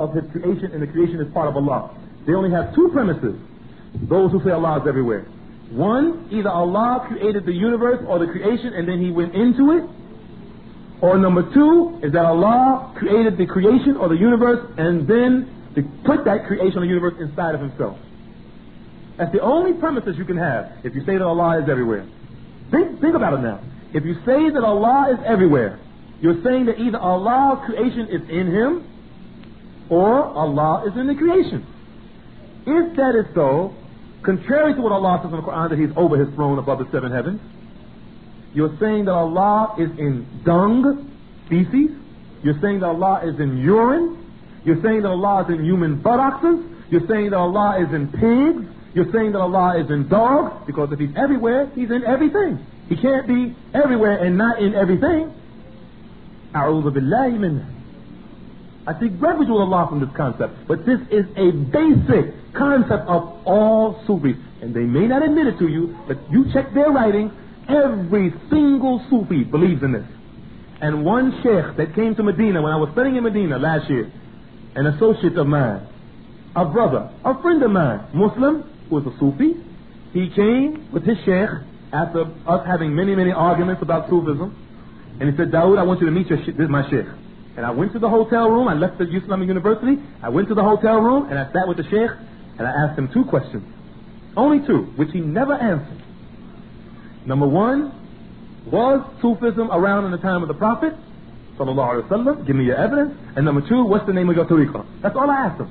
of His creation, and the creation is part of Allah. They only have two premises, those who say Allah is everywhere. One, either Allah created the universe or the creation and then He went into it. Or number two is that Allah created the creation or the universe and then put that creation or universe inside of Himself. That's the only premises you can have if you say that Allah is everywhere. Think about it now. If you say that Allah is everywhere, you're saying that either Allah's creation is in Him or Allah is in the creation. If that is so, contrary to what Allah says in the Quran that He's over His throne above the seven heavens, you're saying that Allah is in dung, feces. You're saying that Allah is in urine. You're saying that Allah is in human buttocks. You're saying that Allah is in pigs. You're saying that Allah is in dogs, because if He's everywhere, He's in everything. He can't be everywhere and not in everything. A'udhu billahi minna. I seek refuge with Allah from this concept. But this is a basic concept of all Sufis. And they may not admit it to you, but you check their writings, every single Sufi believes in this. And one sheikh that came to Medina when I was studying in Medina last year, an associate of mine, a brother, a friend of mine, Muslim, who was a Sufi, he came with his sheikh after us having many, many arguments about Sufism. And he said, Dawood, I want you to meet this is my sheikh. And I went to the hotel room. I left the Islamic University. I went to the hotel room and I sat with the sheikh and I asked him two questions. Only two, which he never answered. Number one, was Sufism around in the time of the Prophet? Sallallahu Alaihi Wasallam. Give me your evidence. And number two, what's the name of your tariqah? That's all I asked him.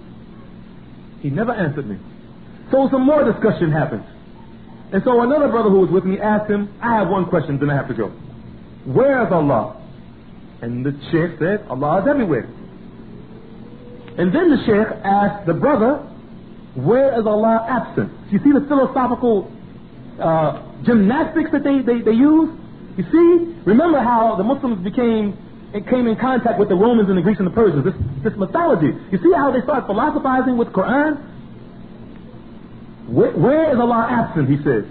He never answered me. So some more discussion happened. And so another brother who was with me asked him, I have one question, then I have to go. Where is Allah? And the sheikh said, Allah is everywhere. And then the sheikh asked the brother, where is Allah absent? You see the philosophical gymnastics that they use? You see, remember how the Muslims came in contact with the Romans and the Greeks and the Persians, this mythology. You see how they start philosophizing with Quran? Where is Allah absent, he says.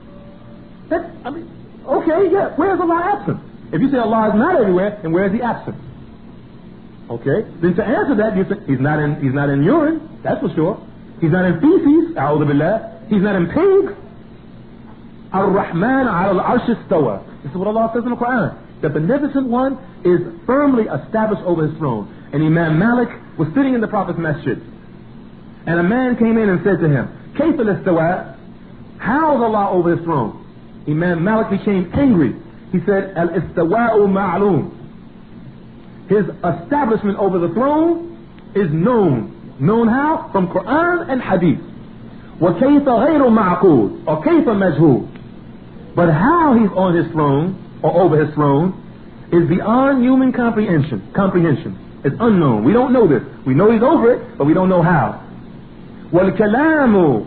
Okay, yeah, where is Allah absent? If you say Allah is not everywhere, then where is He absent? Okay, then to answer that, you say He's not in urine, that's for sure. He's not in feces, a'udhu billah. He's not in pigs. Ar-Rahman al-Arsh istawa. This is what Allah says in the Quran. The Beneficent One is firmly established over His throne. And Imam Malik was sitting in the Prophet's masjid. And a man came in and said to him, Kayfa al-istawa? How is Allah over His throne? Imam Malik became angry. He said, Al-istawa'u ma'loom. His establishment over the throne is known. Known how? From Quran and Hadith. وَكَيْفَ غَيْرُ مَعْقُودٍ or كَيْفَ مَجْهُودٍ. But how He's on His throne, or over His throne, is beyond human comprehension. It's unknown. We don't know this. We know He's over it, but we don't know how. وَالْكَلَامُ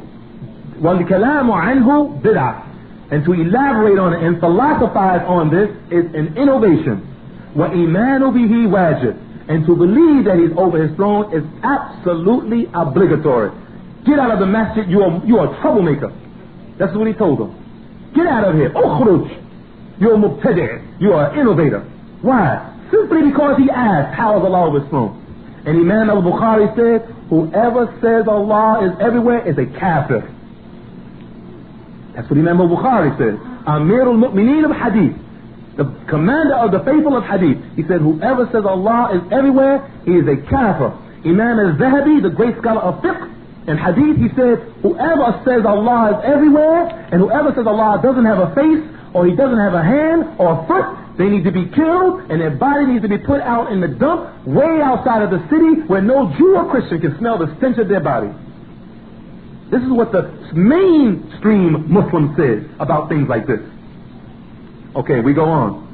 عَنْهُ بِدْعَةٌ. And to elaborate on it and philosophize on this is an innovation. وَإِيمَانُ بِهِ وَاجِبٌ. And to believe that He's over His throne is absolutely obligatory. Get out of the masjid, you are a troublemaker. That's what he told them. Get out of here. Ukhruj. You're a mubtadi'. You are an innovator. Why? Simply because he asked, how is Allah over His throne? And Imam al-Bukhari said, whoever says Allah is everywhere is a kafir. That's what Imam al-Bukhari said. Amir al-Mu'mineen of Hadith. The commander of the faithful of Hadith. He said, whoever says Allah is everywhere, he is a kafir. Imam al-Zahabi, the great scholar of fiqh and Hadith, he said, whoever says Allah is everywhere, and whoever says Allah doesn't have a face, or He doesn't have a hand or a foot, they need to be killed, and their body needs to be put out in the dump, way outside of the city, where no Jew or Christian can smell the stench of their body. This is what the mainstream Muslim says about things like this. Okay, we go on.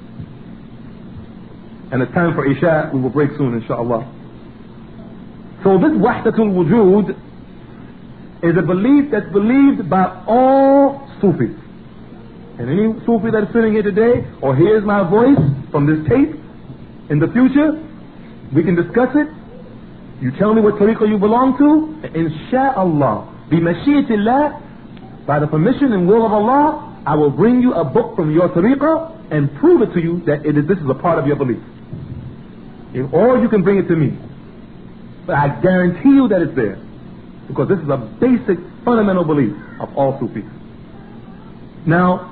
And it's time for Isha. We will break soon, inshallah. So this Wahdatul Wujud is a belief that's believed by all Sufis. And any Sufi that's sitting here today, or hears my voice from this tape, in the future, we can discuss it. You tell me what tariqah you belong to, and insha'Allah, bi-mashi'atillah, by the permission and will of Allah, I will bring you a book from your tariqah and prove it to you that this is a part of your belief. Or you can bring it to me. But I guarantee you that it's there. Because this is a basic, fundamental belief of all Sufis. Now,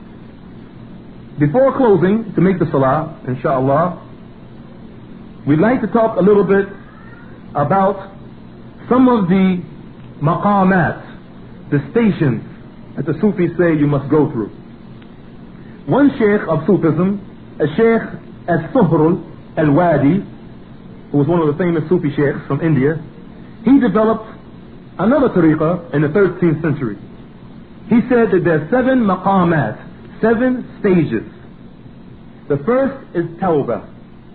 before closing, to make the salah, inshallah, we'd like to talk a little bit about some of the maqamat, the stations that the Sufis say you must go through. One sheikh of Sufism, a Sheikh As-Suhrul Al-Wadi, who was one of the famous Sufi sheikhs from India, he developed another tariqah in the 13th century. He said that there are 7 maqamat, 7 stages. The first is tawbah.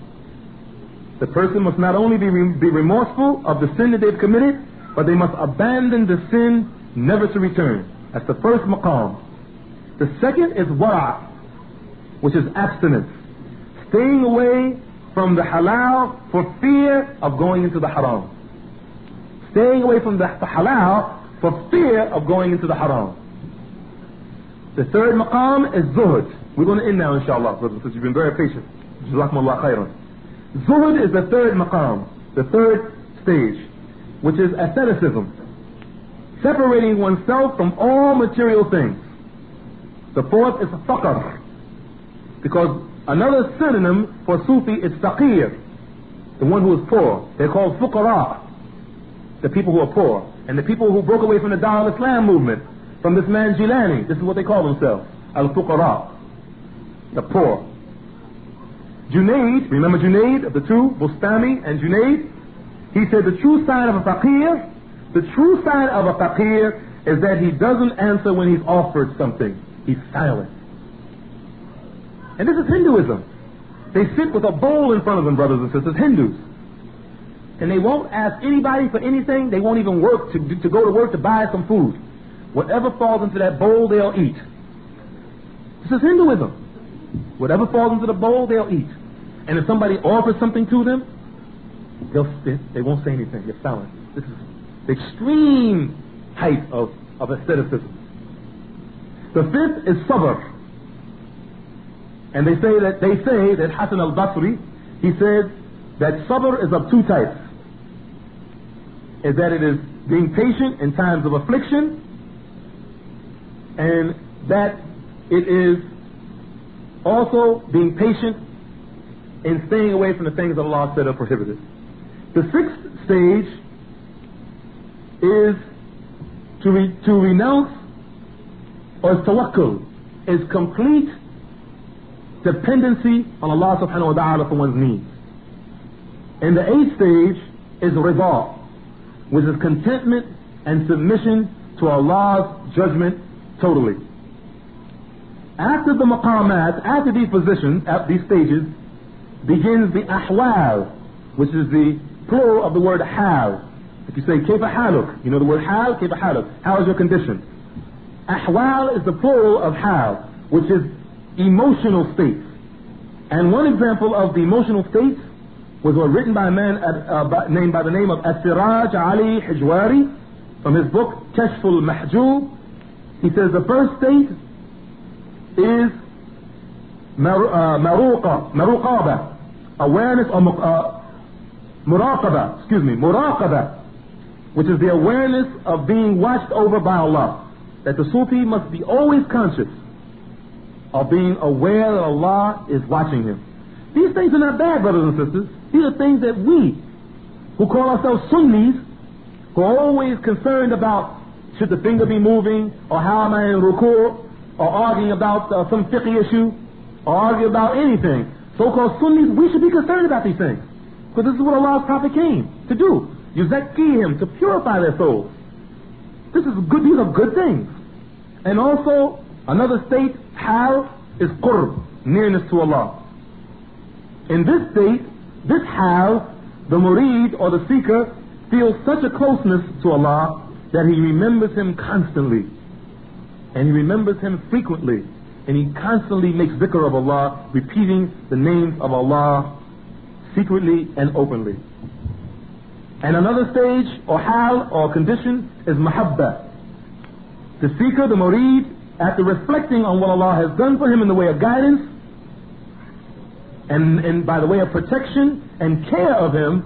The person must not only be remorseful of the sin that they've committed, but they must abandon the sin never to return. That's the first maqam. The second is wara', which is abstinence. Staying away from the halal for fear of going into the haram. Staying away from the halal for fear of going into the haram. The third maqam is zuhud. We're going to end now, inshallah, brothers, because you've been very patient. Jazakumullah khairan. Zuhud is the third maqam, the third stage, which is asceticism. Separating oneself from all material things. The fourth is faqr. Because another synonym for Sufi is faqir, the one who is poor. They're called fuqara, the people who are poor. And the people who broke away from the Dawah al-Islam movement, from this man Jilani, this is what they call themselves, al-fuqara, the poor. Junaid, remember Junaid of the two, Bustami and Junaid? He said the true sign of a faqir, the true sign of a faqir is that he doesn't answer when he's offered something. He's silent. And this is Hinduism. They sit with a bowl in front of them, brothers and sisters, Hindus. And they won't ask anybody for anything. They won't even work to go to work to buy some food. Whatever falls into that bowl, they'll eat. This is Hinduism. Whatever falls into the bowl, they'll eat. And if somebody offers something to them, they won't say anything. They're silent. This is the extreme height of asceticism. The fifth is sabr. And they say that Hassan al-Basri, he said that sabr is of two types. Is that it is being patient in times of affliction, and that it is also being patient in staying away from the things that Allah said are prohibited. The sixth stage is to renounce, or tawakkul, is complete dependency on Allah subhanahu wa ta'ala for one's needs. And the eighth stage is rida, which is contentment and submission to Allah's judgment totally. After the maqamat, after these positions, at these stages, begins the ahwal, which is the plural of the word hal. If you say kayfa haluk, you know the word hal, kayfa haluk, how is your condition? Ahwal is the plural of hal, which is emotional states. And one example of the emotional states was written by a man named by the name of As-Siraj Ali Hijwari from his book Kashful Mahjub. He says the first state is maraqaba, awareness, or muraqaba, which is the awareness of being watched over by Allah. That the Sufi must be always conscious of being aware that Allah is watching him. These things are not bad, brothers and sisters. These are things that we, who call ourselves Sunnis, who are always concerned about should the finger be moving, or how am I in ruku', or arguing about some fiqh issue, or arguing about anything. So-called Sunnis, we should be concerned about these things. Because this is what Allah's Prophet came to do. Yuzakkihim, to purify their souls. These are good things. And also, another state, hal, is qurb, nearness to Allah. In this state, this hal, the murid or the seeker feels such a closeness to Allah that he remembers Him constantly. And he remembers Him frequently. And he constantly makes dhikr of Allah, repeating the names of Allah secretly and openly. And another stage, or hal, or condition, is mahabba. The seeker, the murid, after reflecting on what Allah has done for him in the way of guidance, and by the way of protection and care of him,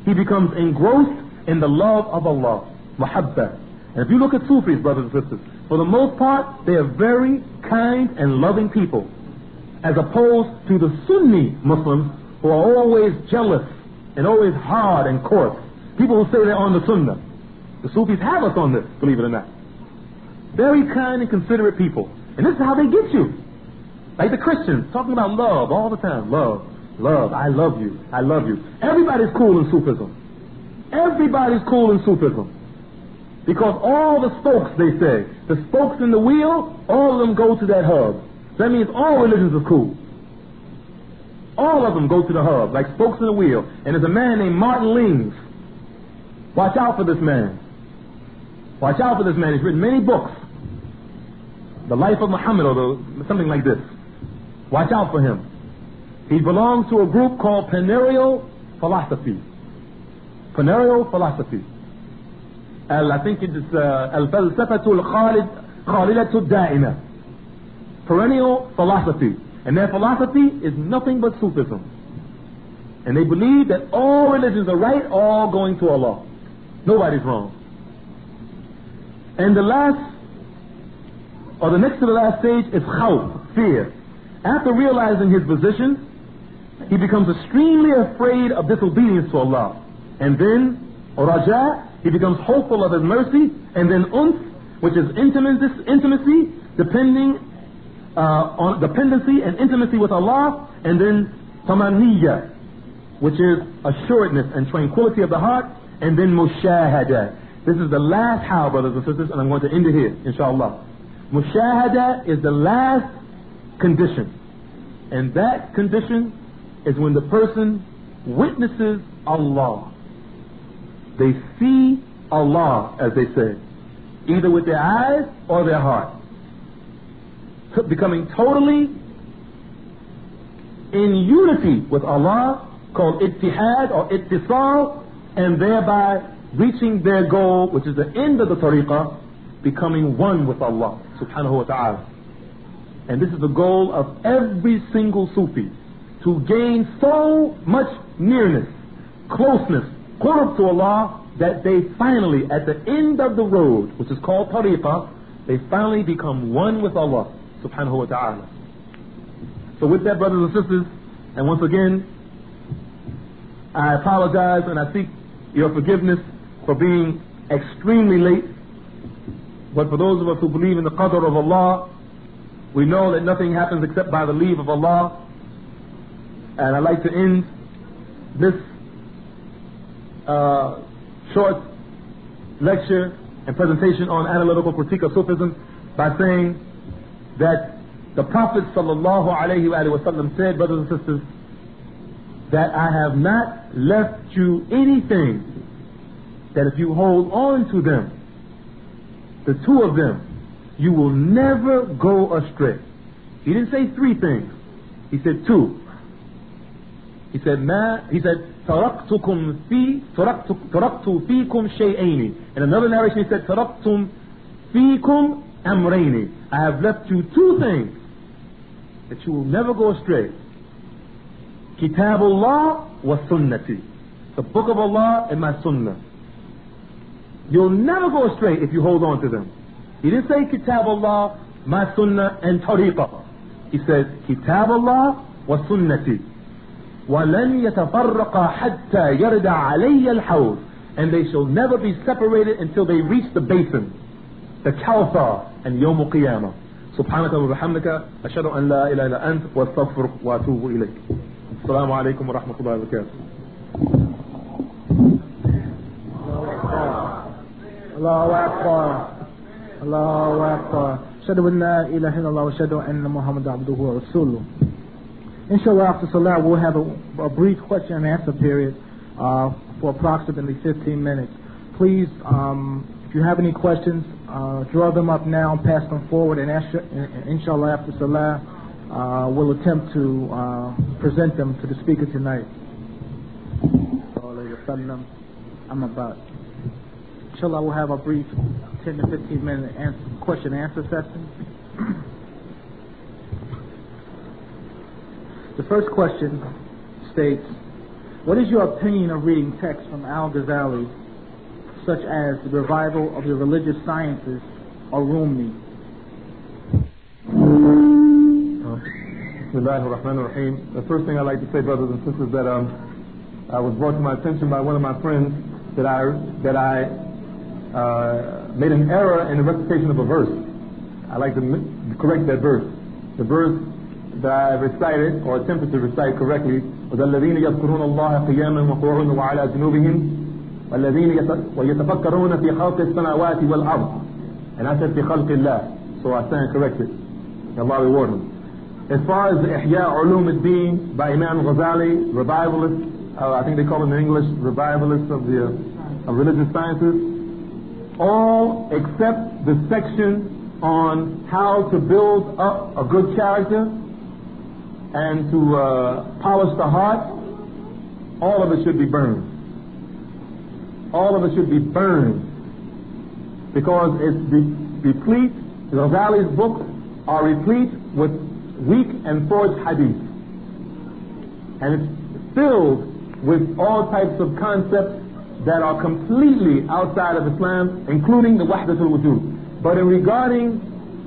he becomes engrossed in the love of Allah, muhabba. And if you look at Sufis, brothers and sisters, for the most part, they are very kind and loving people, as opposed to the Sunni Muslims, who are always jealous and always hard and coarse. People who say they're on the Sunnah. The Sufis have us on this, believe it or not. Very kind and considerate people. And this is how they get you. Like the Christians, talking about love all the time. Love, love, I love you, I love you. Everybody's cool in Sufism. Everybody's cool in Sufism. Because all the spokes, they say, the spokes in the wheel, all of them go to that hub. That means all religions are cool. All of them go to the hub, like spokes in the wheel. And there's a man named Martin Lings. Watch out for this man. Watch out for this man. He's written many books. The Life of Muhammad, or something like this. Watch out for him. He belongs to a group called Perennial Philosophy. Perennial Philosophy. I think it is Al-Falsafatu Al-Khalilatu Da'ima. Perennial Philosophy. And their philosophy is nothing but Sufism. And they believe that all religions are right, all going to Allah. Nobody's wrong. And the next to the last stage is khawf, fear. After realizing his position, he becomes extremely afraid of disobedience to Allah. And then, raja, he becomes hopeful of his mercy. And then which is intimacy, on dependency and intimacy with Allah. And then tamaniya, which is assuredness and tranquility of the heart. And then mushahada. This is the last how, brothers and sisters, and I'm going to end it here, inshallah. Mushahada is the last condition. And that condition is when the person witnesses Allah. They see Allah, as they say, either with their eyes or their heart. Becoming totally in unity with Allah, called ittihad or ittisal, and thereby reaching their goal, which is the end of the tariqah, becoming one with Allah subhanahu wa ta'ala. And this is the goal of every single Sufi, to gain so much nearness, closeness, qurb to Allah, that they finally, at the end of the road, which is called tariqah, they finally become one with Allah subhanahu wa ta'ala. So with that, brothers and sisters, and once again, I apologize and I seek your forgiveness for being extremely late. But for those of us who believe in the qadr of Allah, we know that nothing happens except by the leave of Allah. And I'd like to end this short lecture and presentation on analytical critique of Sufism by saying that the Prophet sallallahu alaihi wasallam said, brothers and sisters, that I have not left you anything that if you hold on to them, the two of them, you will never go astray. He didn't say three things. He said two. He said, تَرَكْتُ فِيكُمْ شَيْئَيْنِ. In another narration he said, تَرَكْتُمْ فِيكُمْ أَمْرَيْنِ. I have left you two things that you will never go astray. Kitabullah wa sunnati. The book of Allah and my sunnah. You'll never go astray if you hold on to them. He didn't say Kitabullah, my sunnah, and tariqah. He said Kitabullah wa sunnati. وَلَنْ يَتَفَرَّقَا حَتَّى يَرْدَ عَلَيَّ الْحَوْض. And they shall never be separated until they reach the basin, the Kawthar, and Yawm al-Qiyamah. سبحانك وبحمدك أشهد أن لا إله إلا أنت وأستغفرك وأتوب إليك. السلام عليكم ورحمة الله وبركاته. الله أكبر الله أكبر أشهد أن لا إله إلا الله وأشهد أن محمد عبده ورسوله. Inshallah, after Salah, we'll have a brief question and answer period for approximately 15 minutes. Please, if you have any questions, draw them up now and pass them forward, and inshallah, after Salah, we'll attempt to present them to the speaker tonight. Inshallah, we'll have a brief 10 to 15 minute question and answer session. The first question states, What is your opinion of reading texts from Al-Ghazali, such as the Revival of the Religious Sciences or Rumi? Bismillahirrahmanirrahim. The first thing I'd like to say, brothers and sisters, that I was brought to my attention by one of my friends that I made an error in the recitation of a verse. I'd like to correct that verse. The verse that I recited or attempted to recite correctly was الذين يذكرون الله قياما وقعودا وعلى جنوبهم والذين يتفكرون في خلق السماوات والأرض. And I said في خلق الله, so I stand corrected. Allah reward him. As far as the Ihya Ulum al-Din by Imam Ghazali, revivalist, I think they call him in English revivalist of religious sciences, all except the section on how to build up a good character and to polish the heart, all of it should be burned. All of it should be burned because it's replete. Ghazali's books are replete with weak and forged hadith, and it's filled with all types of concepts that are completely outside of Islam, including the Wahdatul Wujud. But in regarding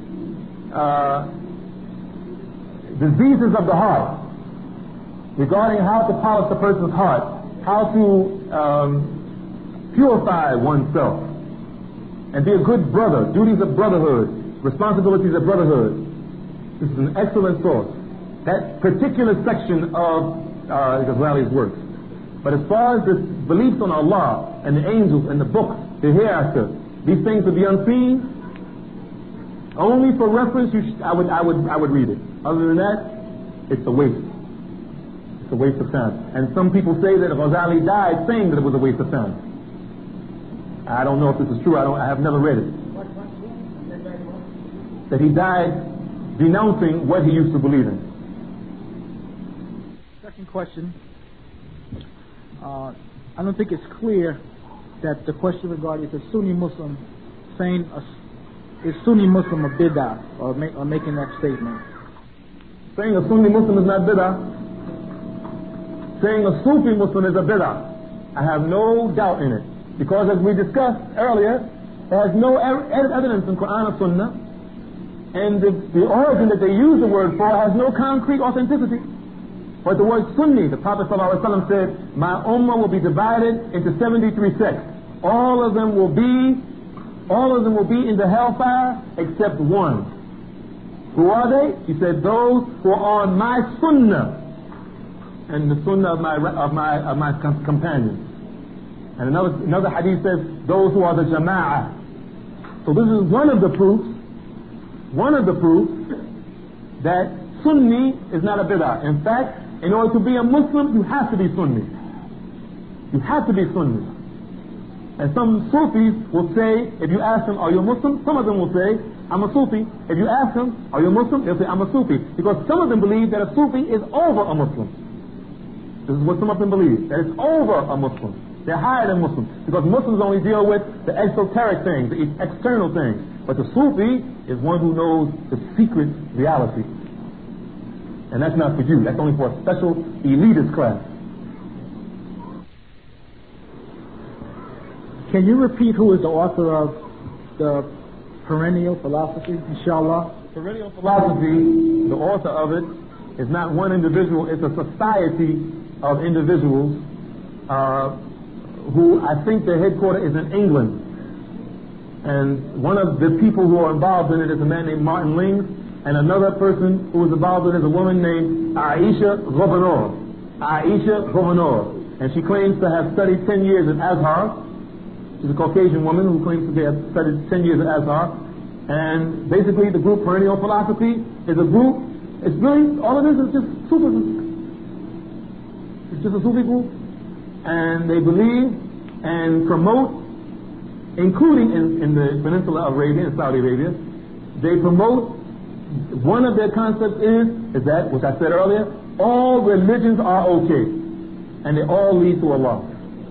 diseases of the heart, regarding how to polish a person's heart, how to purify oneself, and be a good brother, duties of brotherhood, responsibilities of brotherhood, this is an excellent source. That particular section of Ghazali's works. But as far as the beliefs on Allah and the angels and the books, the hereafter, these things to be unseen, only for reference, I would read it. Other than that, it's a waste. It's a waste of time. And some people say that Ghazali died saying that it was a waste of time. I don't know if this is true. I have never read it. That he died denouncing what he used to believe in. Second question. I don't think it's clear that the question regarding is a Sunni Muslim saying is Sunni Muslim a bid'ah or making that statement. Saying a Sunni Muslim is not bid'ah. Saying a Sufi Muslim is a bid'ah. I have no doubt in it. Because as we discussed earlier, there has no evidence in Quran or Sunnah, and the origin that they use the word for has no concrete authenticity. But the word Sunni, the Prophet ﷺ said, my ummah will be divided into 73 sects. All of them will be in the hellfire except one. Who are they? He said, those who are on my sunnah and the sunnah of my companions. And another hadith says, those who are the jama'ah. So this is one of the proofs that Sunni is not a bid'ah. In fact, in order to be a Muslim, you have to be Sunni. You have to be Sunni. And some Sufis will say, if you ask them, are you a Muslim? Some of them will say, I'm a Sufi. If you ask them, are you a Muslim? They'll say, I'm a Sufi. Because some of them believe that a Sufi is over a Muslim. This is what some of them believe, that it's over a Muslim. They're higher than Muslims. Because Muslims only deal with the esoteric things, the external things. But the Sufi is one who knows the secret reality. And that's not for you. That's only for a special elitist class. Can you repeat who is the author of the Perennial Philosophy, inshallah? Perennial Philosophy, the author of it, is not one individual. It's a society of individuals who I think their headquarters is in England. And one of the people who are involved in it is a man named Martin Lings, and another person who is involved in it is a woman named Aisha Ghobanor. And she claims to have studied 10 years at Azhar. She's a Caucasian woman who claims to have studied 10 years at Azhar. And basically the group Perennial Philosophy is a group, it's really, all it is just Sufism. It's just a Sufi group. And they believe and promote, including in the Peninsula of Arabia, in Saudi Arabia, they promote, one of their concepts is that, which I said earlier, all religions are okay. And they all lead to Allah.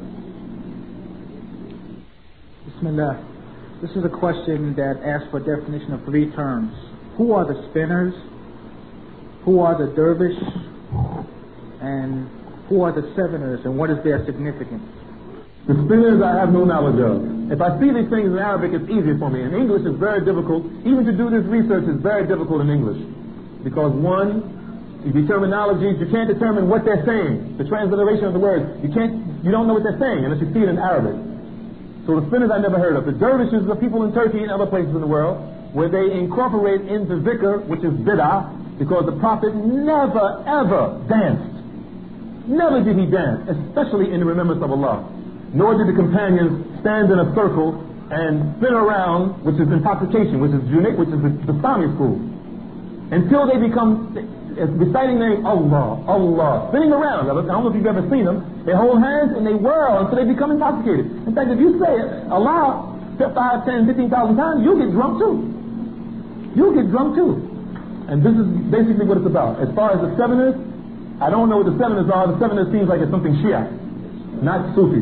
Bismillah. This is a question that asks for a definition of 3 terms. Who are the spinners? Who are the dervish? And Who are the Seveners and what is their significance? The spinners I have no knowledge of. If I see these things in Arabic, it's easier for me. In English, it's very difficult. Even to do this research is very difficult in English. Because one, the terminologies, you can't determine what they're saying. The transliteration of the words, you don't know what they're saying unless you see it in Arabic. So the spinners I never heard of. The dervishes are people in Turkey and other places in the world where they incorporate into zikr, which is bid'ah, because the Prophet never ever danced. Never did he dance, especially in the remembrance of Allah. Nor did the companions stand in a circle and spin around, which is intoxication, which is the Islamic school, until they become reciting the name Allah, Allah, spinning around. I don't know if you've ever seen them. They hold hands and they whirl until they become intoxicated. In fact, if you say Allah 5, 10, 15,000 times, you'll get drunk too. You'll get drunk too. And this is basically what it's about. As far as the Seveners, I don't know what the Seveners are. The Seveners seems like it's something Shia, not Sufi.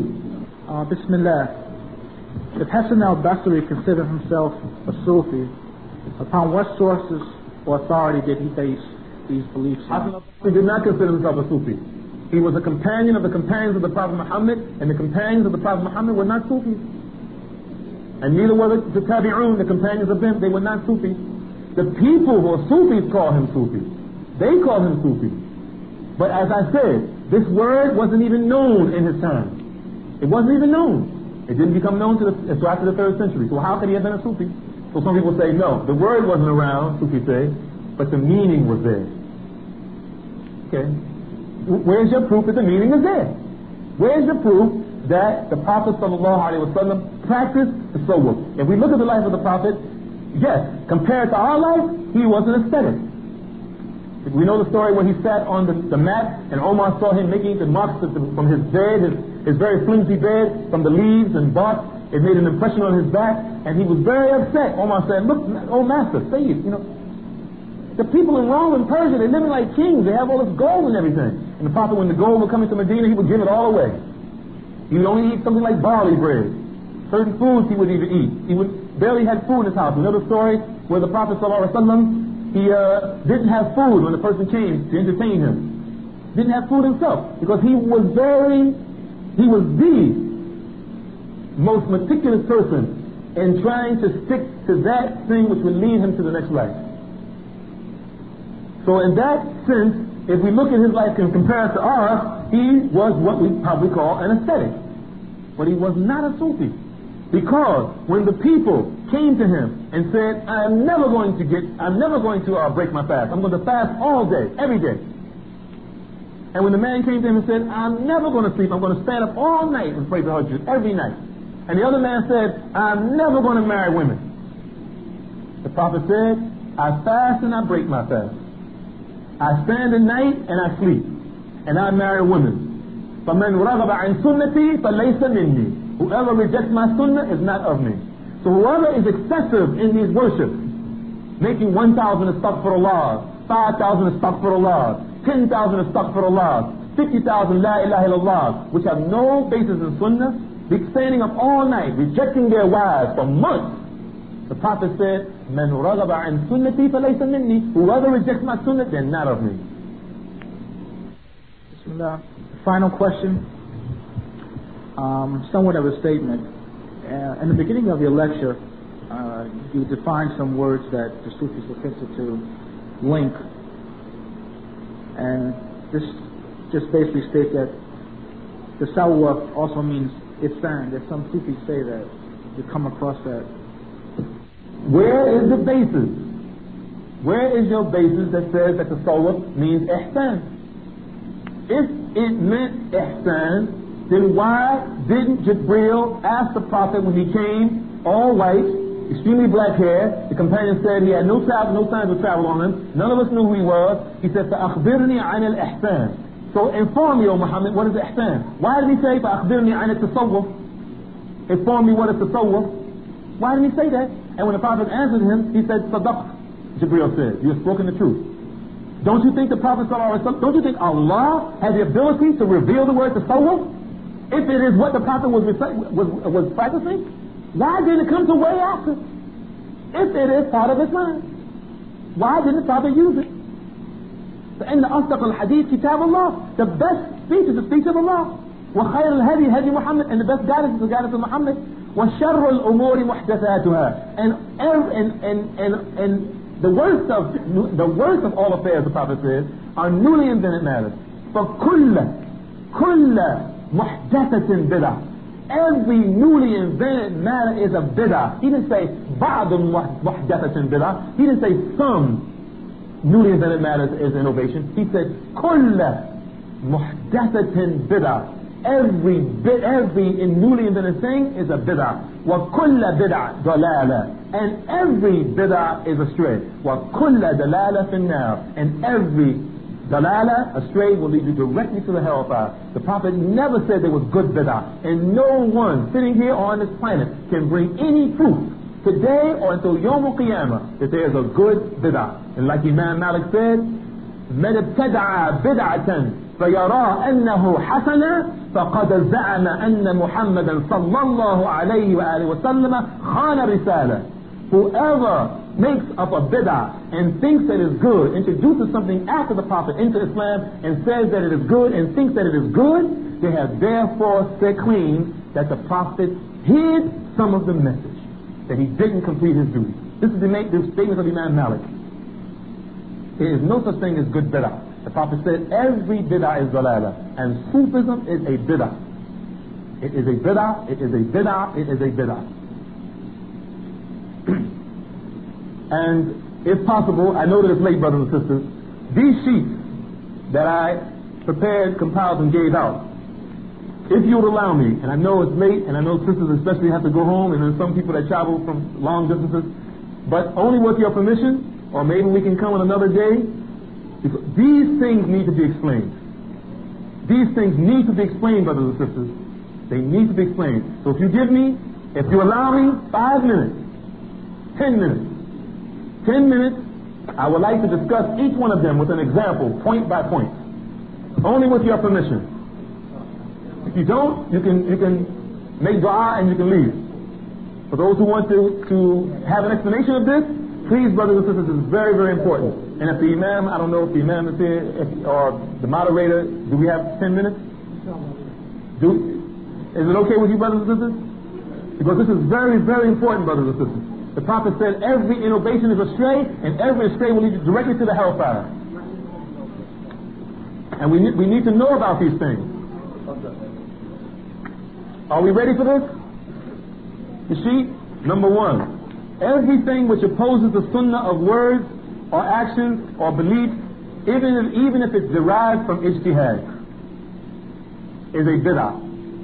Bismillah. If Hassan al-Basri considered himself a Sufi, upon what sources or authority did he base these beliefs on? He did not consider himself a Sufi. He was a companion of the companions of the Prophet Muhammad, and the companions of the Prophet Muhammad were not Sufis. And neither were the Tabi'un, the companions of them, they were not Sufis. The people who are Sufis call him Sufi. They call him Sufi. But as I said, this word wasn't even known in his time. It wasn't even known. It didn't become known until after the 3rd century. So how could he have been a Sufi? So some people say, no, the word wasn't around, Sufi say, but the meaning was there. Okay? Where's your proof that the meaning is there? Where's your proof that the Prophet ﷺ practiced the tasawwuf? If we look at the life of the Prophet, yes, compared to our life, he was an ascetic. We know the story where he sat on the mat and Omar saw him making the marks from his bed, his very flimsy bed, from the leaves and bark. It made an impression on his back, and he was very upset. Omar said, look, oh master, Sayyid, the people in Rome and Persia, they're living like kings. They have all this gold and everything. And the Prophet, when the gold would come into Medina, he would give it all away. He would only eat something like barley bread. Certain foods he would even eat. He would barely had food in his house. Another story where the Prophet ﷺ, he didn't have food when the person came to entertain him. Didn't have food himself because he was the most meticulous person in trying to stick to that thing which would lead him to the next life. So in that sense, if we look at his life and compare it to ours, he was what we probably call an ascetic. But he was not a Sufi. Because when the people came to him and said, I'm never going to break my fast. I'm going to fast all day, every day. And when the man came to him and said, I'm never going to sleep. I'm going to stand up all night and pray the Hajj every night. And the other man said, I'm never going to marry women. The Prophet said, I fast and I break my fast. I stand at night and I sleep. And I marry women. فَمَنْ رَغَبَ عَنْ سُنَّتِي فَلَيْسَ مِنِّي. Whoever rejects my sunnah is not of me. So whoever is excessive in these worships, making 1,000 astaghfirullah, 5,000 astaghfirullah, 10,000 astaghfirullah, 50,000 la ilaha illallah, which have no basis in sunnah, be standing up all night, rejecting their wives for months. The Prophet said, مَنْ رَغَبَ عَنْ سُنَّتِي فَلَيْسَ مِنِّي. Whoever rejects my sunnah, they're not of me. Bismillah. Final question. Somewhat of a statement. In the beginning of your lecture, you defined some words that the Sufis were tempted to link. And this just basically states that the tasawwuf also means ihsan. There's some Sufis say that. You come across that. Where is the basis? Where is your basis that says that the tasawwuf means ihsan? If it meant ihsan, then why didn't Jibreel ask the Prophet when he came, all white, extremely black hair? The companion said he had no signs of travel on him. None of us knew who he was. He said, فَأَخْبِرْنِي عَنِ الْإِحْسَانِ. So inform me, O Muhammad, what is ihsan? Why did he say, فَأَخْبِرْنِي عَنِ التَّصَوُّفِ? Inform me what is tasawwuf. Why did he say that? And when the Prophet answered him, he said, صَدَقْتَ. Jibreel said, you have spoken the truth. Don't you think the Prophet ﷺ, don't you think Allah has the ability to reveal the word tasawwuf? If it is what the Prophet was practicing, why didn't it come to way after? If it is part of Islam, why didn't the Prophet use it? فإن أصدق الحديث كتاب الله. The best speech is the speech of Allah. وخير الهدي هدي Muhammad, and the best guidance is the guidance of Muhammad. وشر الأمور محدثاتها, and the worst of all affairs, the Prophet says, are newly invented matters. كل محدثة بدعة. Every newly invented matter is a bid'ah. He didn't say بعض محدثة بدعة. He didn't say some newly invented matter is innovation. He said كل محدثة بدعة. Every newly invented thing is a bid'ah. وكل بدعة ضلالة. And every bid'ah is astray. وكل ضلالة في النار. And every dalala, astray, will lead you directly to the hellfire. The Prophet never said there was good bid'ah. And no one sitting here on this planet can bring any proof today or until Yawm al-Qiyamah that there is a good bid'ah. And like Imam Malik said, من ابتدع بدعة فيرى أنه حسنة فقد زعم أن محمدا صلى الله عليه وآله وسلم خان رسالة. Whoever makes up a bid'ah and thinks that it's good, introduces something after the Prophet into Islam and says that it is good and thinks that it is good, they have therefore claimed that the Prophet hid some of the message, that he didn't complete his duty. This is the statement of Imam Malik. There is no such thing as good bid'ah. The Prophet said every bid'ah is dalala, and Sufism is a bid'ah. It is a bid'ah, it is a bid'ah, it is a bid'ah. And if possible, I know that it's late, brothers and sisters, these sheets that I prepared, compiled, and gave out, if you would allow me, and I know it's late, and I know sisters especially have to go home, and there's some people that travel from long distances, but only with your permission, or maybe we can come on another day, because these things need to be explained. These things need to be explained, brothers and sisters. They need to be explained. So if you allow me 5 minutes, 10 minutes, 10 minutes, I would like to discuss each one of them with an example, point by point. Only with your permission. If you don't, you can make dua and you can leave. For those who want to have an explanation of this, please, brothers and sisters, this is very, very important. And if the Imam, I don't know if the Imam is here, or the moderator, do we have 10 minutes? Is it okay with you, brothers and sisters? Because this is very, very important, brothers and sisters. The Prophet said every innovation is astray, and every astray will lead you directly to the hellfire. And we need to know about these things. Are we ready for this? You see, number one, everything which opposes the sunnah of words or actions or beliefs, even if it's derived from ijtihad, is a bid'ah.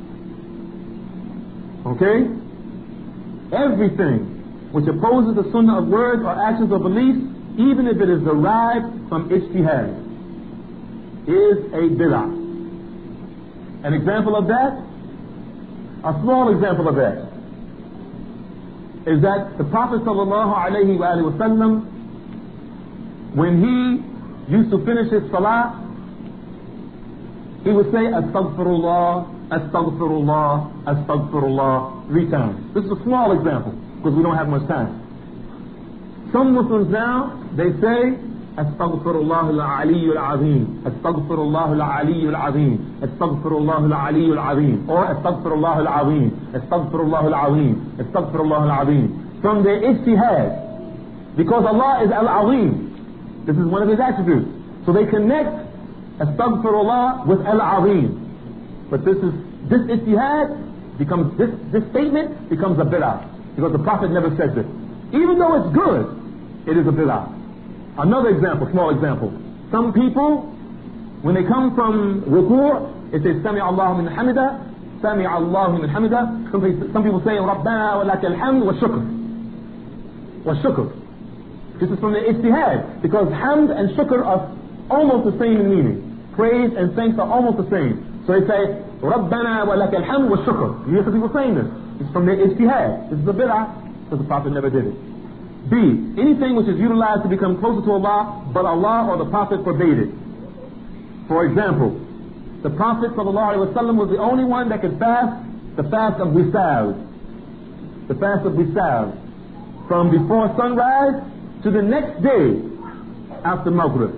Okay? Everything which opposes the sunnah of words or actions or beliefs, even if it is derived from ijtihad, is a bid'ah. An example of that, a small example of that, is that the Prophet ﷺ, when he used to finish his salah, he would say, Astaghfirullah, Astaghfirullah, Astaghfirullah, 3 times. This is a small example, because we don't have much time. Some Muslims now, they say, Astaghfirullah al-Aliyyul Azim, Astaghfirullah al-Aliyyul Azim, Astaghfirullah al-Aliyyul Azim, or Astaghfirullah al-Azim, Astaghfirullah al-Azim, Astaghfirullah al-Azim. From their ijtihad, because Allah is al-Azim. This is one of his attributes. So they connect Astaghfirullah with al-Azim. But this ijtihad becomes, this statement becomes a bid'ah, because the Prophet never said this. Even though it's good, it is a bid'ah. Another example, small example. Some people, when they come from ruku', it says, Sami Allahu min hamida, Sami Allahu min hamida. Some people say, Rabbana wa laka alhamd wa shukr. Wa shukr. This is from the ijtihad, because hamd and shukr are almost the same in meaning. Praise and thanks are almost the same. So they say, Rabbana wa laka alhamd wa shukr. You hear some people saying this. It's from their ijtihad. This is a bid'ah, because the Prophet never did it. B, anything which is utilized to become closer to Allah, but Allah or the Prophet forbade it. For example, the Prophet ﷺ was the only one that could fast the fast of Wisal. The fast of Wisal. From before sunrise to the next day after Maghrib.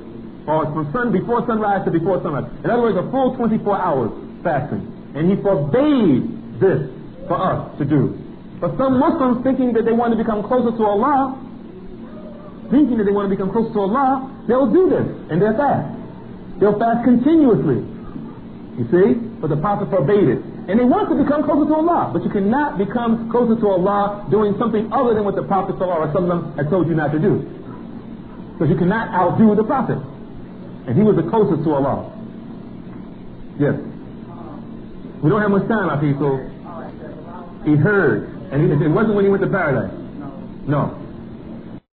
or from before sunrise to before sunrise. In other words, a full 24 hours fasting. And he forbade this for us to do. But some Muslims, thinking that they want to become closer to Allah, they'll do this, and they'll fast. They'll fast continuously. You see? But the Prophet forbade it. And they want to become closer to Allah, but you cannot become closer to Allah doing something other than what the Prophet ﷺ had told you not to do. Because you cannot outdo the Prophet. And he was the closest to Allah. Yes. We don't have much time, I think, so he heard. And it wasn't when he went to paradise. No.